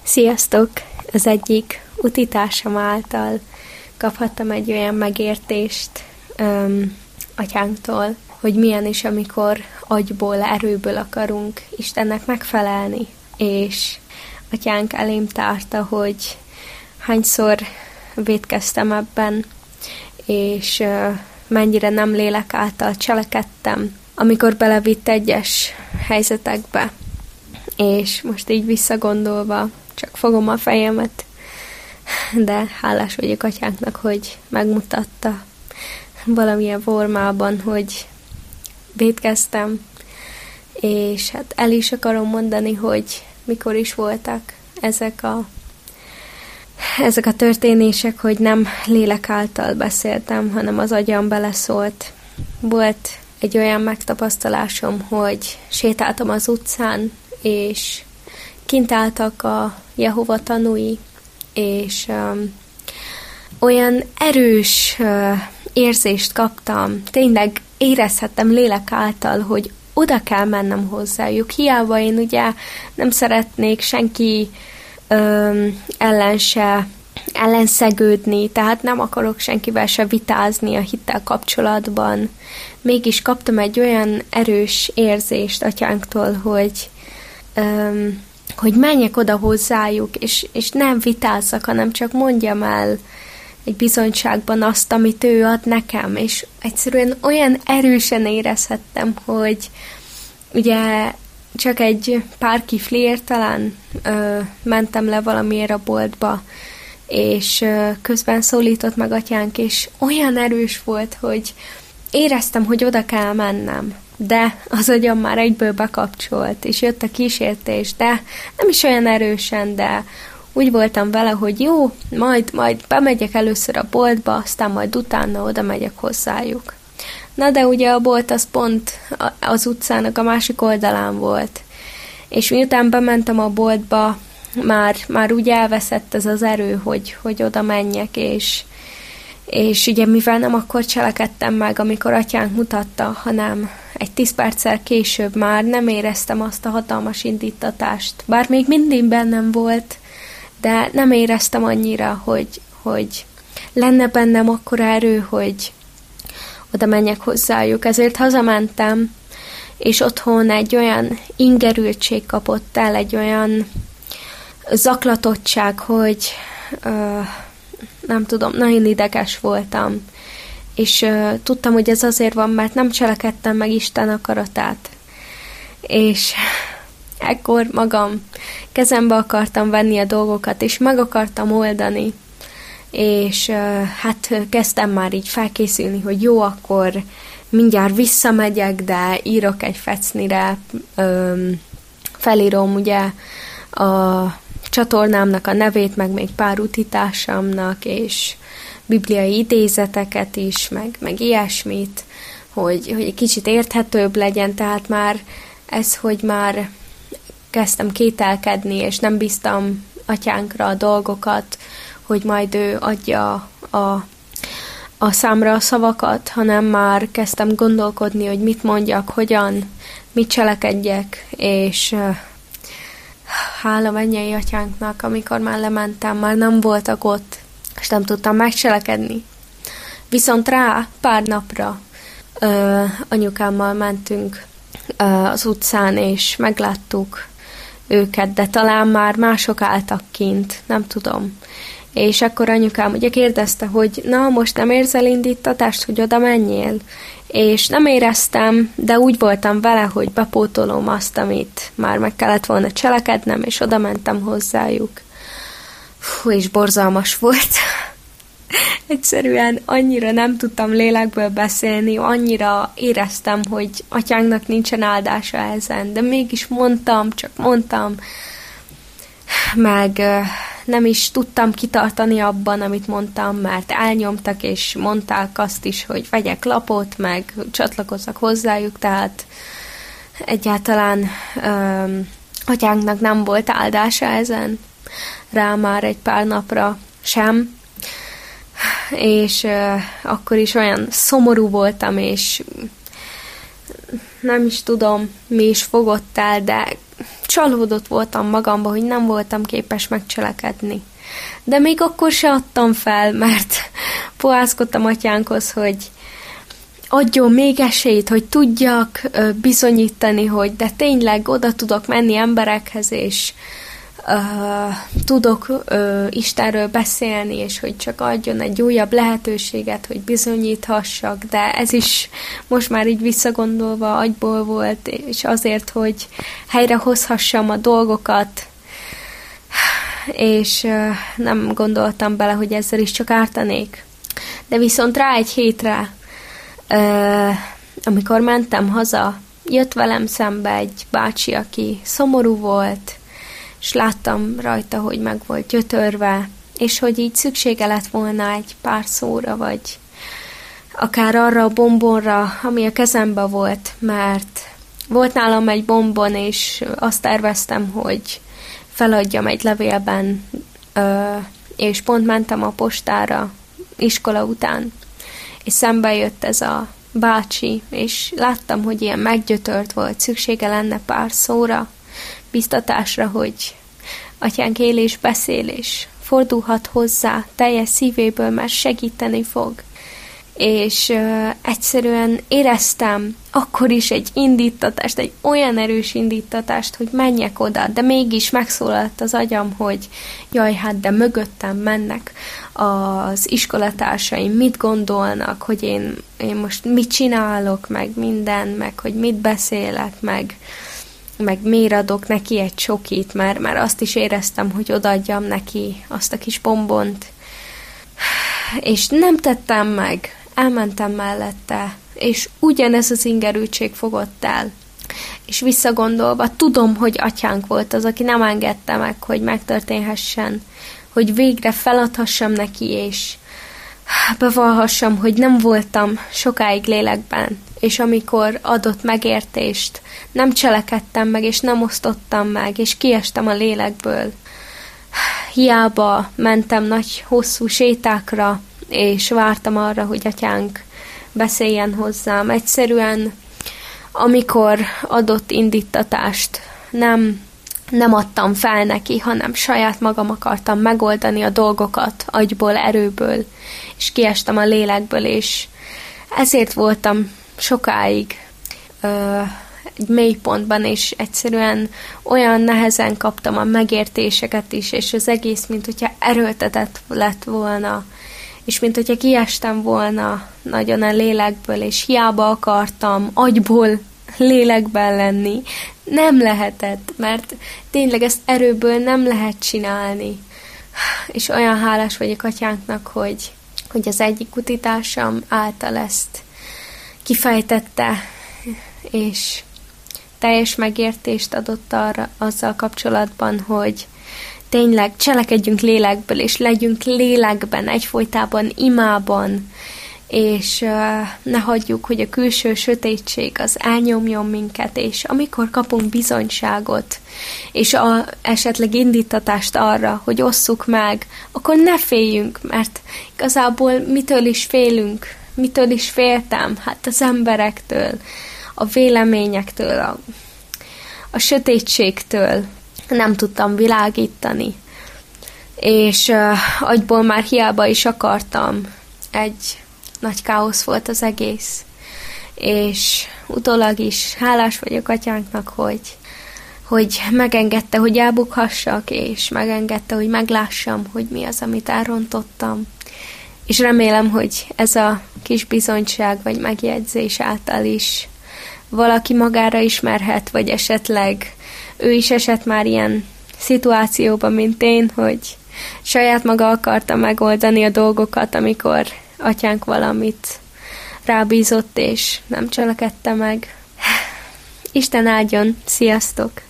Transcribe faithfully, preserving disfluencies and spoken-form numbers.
Sziasztok! Az egyik utitársam által kaphattam egy olyan megértést öm, atyánktól, hogy milyen is, amikor agyból, erőből akarunk Istennek megfelelni. És atyánk elém tárta, hogy hányszor vétkeztem ebben, és ö, mennyire nem lélek által cselekedtem, amikor belevitt egyes helyzetekbe. És most így visszagondolva csak fogom a fejemet, de hálás vagyok atyánknak, hogy megmutatta valamilyen formában, hogy vétkeztem, és hát el is akarom mondani, hogy mikor is voltak ezek a ezek a történések, hogy nem lélek által beszéltem, hanem az agyam beleszólt. Volt egy olyan megtapasztalásom, hogy sétáltam az utcán, és kint álltak a Jehova tanúi, és um, olyan erős uh, érzést kaptam, tényleg érezhettem lélek által, hogy oda kell mennem hozzájuk. Hiába én ugye nem szeretnék senki um, ellen se ellenszegődni, tehát nem akarok senkivel se vitázni a hittel kapcsolatban. Mégis kaptam egy olyan erős érzést atyánktól, hogy um, hogy menjek oda hozzájuk, és, és nem vitázzak, hanem csak mondjam el egy bizonyságban azt, amit ő ad nekem, és egyszerűen olyan erősen érezhettem, hogy ugye csak egy pár kifliért talán ö, mentem le valamiért a boltba, és ö, közben szólított meg atyánk, és olyan erős volt, hogy éreztem, hogy oda kell mennem. De az agyam már egyből bekapcsolt, és jött a kísértés, de nem is olyan erősen, de úgy voltam vele, hogy jó, majd, majd bemegyek először a boltba, aztán majd utána oda megyek hozzájuk. Na de ugye a bolt az pont az utcának a másik oldalán volt, és miután bementem a boltba, már, már úgy elveszett ez az erő, hogy, hogy oda menjek, és És ugye mivel nem akkor cselekedtem meg, amikor atyánk mutatta, hanem egy tíz perccel később már nem éreztem azt a hatalmas indítatást. Bár még mindig bennem volt, de nem éreztem annyira, hogy, hogy lenne bennem akkora erő, hogy oda menjek hozzájuk. Ezért hazamentem, és otthon egy olyan ingerültség kapott el, egy olyan zaklatottság, hogy... Uh, nem tudom, nagyon ideges voltam, és uh, tudtam, hogy ez azért van, mert nem cselekedtem meg Isten akaratát. És ekkor magam kezembe akartam venni a dolgokat, és meg akartam oldani, és uh, hát kezdtem már így felkészülni, hogy jó, akkor mindjárt visszamegyek, de írok egy fecnire, um, felírom ugye a csatornámnak a nevét, meg még pár utitársamnak, és bibliai idézeteket is, meg, meg ilyesmit, hogy, hogy egy kicsit érthetőbb legyen, tehát már ez, hogy már kezdtem kételkedni, és nem bíztam atyánkra a dolgokat, hogy majd ő adja a, a számra a szavakat, hanem már kezdtem gondolkodni, hogy mit mondjak, hogyan, mit cselekedjek, és hála mennyei atyánknak, amikor már lementem, már nem voltak ott, és nem tudtam megcselekedni. Viszont rá pár napra ö, anyukámmal mentünk ö, az utcán, és megláttuk őket, de talán már mások álltak kint, nem tudom. És akkor anyukám ugye kérdezte, hogy na, most nem érzel indítatást, hogy oda menjél? És nem éreztem, de úgy voltam vele, hogy bepótolom azt, amit már meg kellett volna cselekednem, és oda mentem hozzájuk. Fú, és borzalmas volt. Egyszerűen annyira nem tudtam lélekből beszélni, annyira éreztem, hogy atyánknak nincsen áldása ezen, de mégis mondtam, csak mondtam, meg nem is tudtam kitartani abban, amit mondtam, mert elnyomtak, és mondták azt is, hogy vegyek lapot, meg csatlakozzak hozzájuk, tehát egyáltalán öm, atyánknak nem volt áldása ezen, rá már egy pár napra sem, és ö, akkor is olyan szomorú voltam, és nem is tudom, mi is fogott el, de csalódott voltam magamba, hogy nem voltam képes megcselekedni. De még akkor se adtam fel, mert pohászkodtam atyánkhoz, hogy adjon még esélyt, hogy tudjak bizonyítani, hogy de tényleg oda tudok menni emberekhez, és uh, tudok uh, Istenről beszélni, és hogy csak adjon egy újabb lehetőséget, hogy bizonyíthassak, de ez is most már így visszagondolva agyból volt, és azért, hogy helyrehozhassam a dolgokat, és uh, nem gondoltam bele, hogy ezzel is csak ártanék. De viszont rá egy hétre, uh, amikor mentem haza, jött velem szembe egy bácsi, aki szomorú volt, és láttam rajta, hogy meg volt gyötörve, és hogy így szüksége lett volna egy pár szóra, vagy akár arra a bombonra, ami a kezembe volt, mert volt nálam egy bombon, és azt terveztem, hogy feladjam egy levélben, és pont mentem a postára iskola után, és szembe jött ez a bácsi, és láttam, hogy ilyen meggyötört volt, szüksége lenne pár szóra, biztatásra, hogy atyánk él és beszél, és fordulhat hozzá teljes szívéből, mert segíteni fog. És uh, egyszerűen éreztem akkor is egy indítatást, egy olyan erős indítatást, hogy menjek oda, de mégis megszólalt az agyam, hogy jaj, hát de mögöttem mennek az iskolatársaim, mit gondolnak, hogy én, én most mit csinálok, meg minden, meg hogy mit beszélek, meg meg miért adok neki egy csokit, mert már azt is éreztem, hogy odaadjam neki azt a kis bombont. És nem tettem meg, elmentem mellette, és ugyanez az ingerültség fogott el. És visszagondolva, tudom, hogy atyánk volt az, aki nem engedte meg, hogy megtörténhessen, hogy végre feladhassam neki, és bevallhassam, hogy nem voltam sokáig lélekben, és amikor adott megértést, nem cselekedtem meg, és nem osztottam meg, és kiestem a lélekből. Hiába mentem nagy, hosszú sétákra, és vártam arra, hogy atyánk beszéljen hozzám. Egyszerűen, amikor adott indítatást, nem, nem adtam fel neki, hanem saját magam akartam megoldani a dolgokat agyból, erőből, és kiestem a lélekből, és ezért voltam sokáig ö, egy mélypontban, és egyszerűen olyan nehezen kaptam a megértéseket is, és az egész, mint hogyha erőltetett lett volna, és mint hogyha kiestem volna nagyon a lélekből, és hiába akartam agyból lélekben lenni, nem lehetett, mert tényleg ezt erőből nem lehet csinálni. És olyan hálás vagyok atyánknak, hogy, hogy az egyik utitársam által ezt kifejtette, és teljes megértést adott arra, azzal kapcsolatban, hogy tényleg cselekedjünk lélekből, és legyünk lélekben, egyfolytában, imában, és uh, ne hagyjuk, hogy a külső sötétség az elnyomjon minket, és amikor kapunk bizonyságot, és a, esetleg indítatást arra, hogy osszuk meg, akkor ne féljünk, mert igazából mitől is félünk, mitől is féltem? Hát az emberektől, a véleményektől, a, a sötétségtől nem tudtam világítani. És uh, agyból már hiába is akartam, egy nagy káosz volt az egész. És utólag is hálás vagyok atyánknak, hogy, hogy megengedte, hogy elbukhassak, és megengedte, hogy meglássam, hogy mi az, amit elrontottam. És remélem, hogy ez a kis bizonyság vagy megjegyzés által is valaki magára ismerhet, vagy esetleg ő is esett már ilyen szituációban, mint én, hogy saját maga akarta megoldani a dolgokat, amikor atyánk valamit rábízott, és nem cselekedte meg. Isten áldjon! Sziasztok!